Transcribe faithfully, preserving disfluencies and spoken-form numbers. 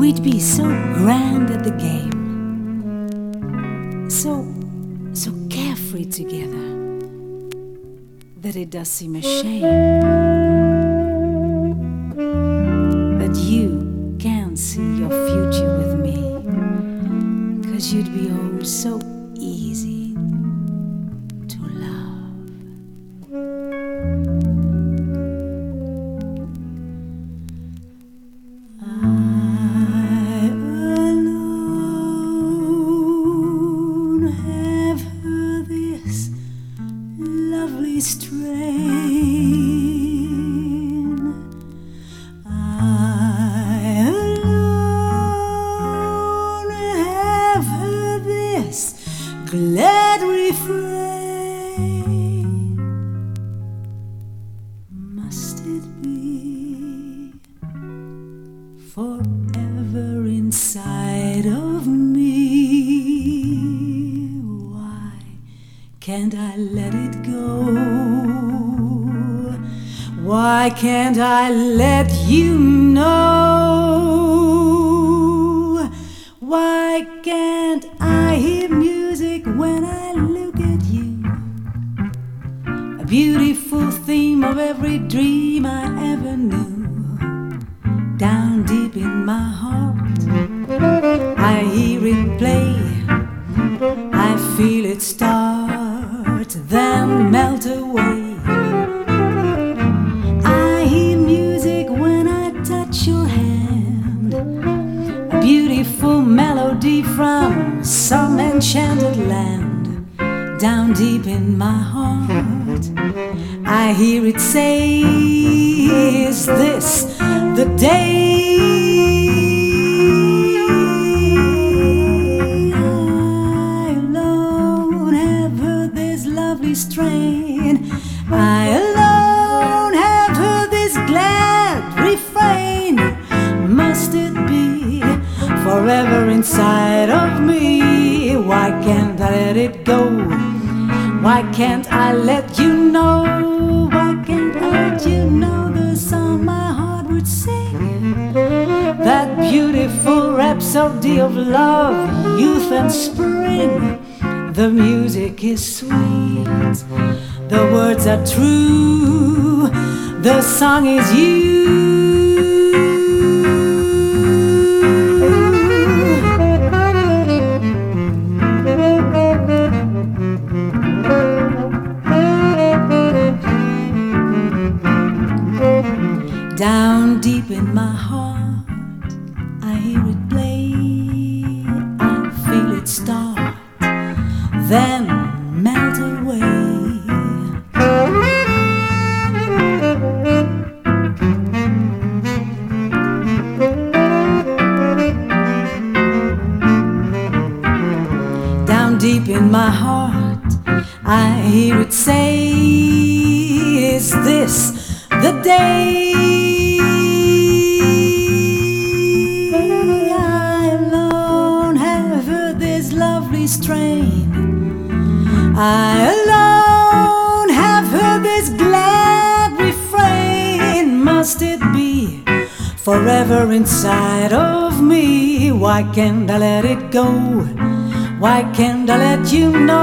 we'd be so grand at the game, so, so carefree together, that it does seem a shame that you can't see your future with me, 'cause you'd be oh so easy to love. I alone have heard this lovely strain. I alone have heard this glad refrain. Must it be forever inside of me? Why can't I let it go? Why can't I let you know? Why can't I hear music when I look at you? A beautiful theme of every dream I ever knew. Down deep in my heart, I hear it play. I feel it start, then melt away. I hear music when I touch your hand, a beautiful melody from some enchanted land. Down deep in my heart, I hear it say, is this the day? I alone have heard this lovely strain. I alone have heard this glad refrain. Must it be forever inside of me? Why can't I let it go? Why can't I let you know? Why can't I let you know the song my heart would sing? That beautiful rhapsody of love, youth and spring. The music is sweet, the words are true, the song is you. Down deep in my heart, I hear it play. I feel it start, then melt away. Down deep in my heart, I hear it say, is this the day? Strain. I alone have heard this glad refrain. Must it be forever inside of me? Why can't I let it go? Why can't I let you know?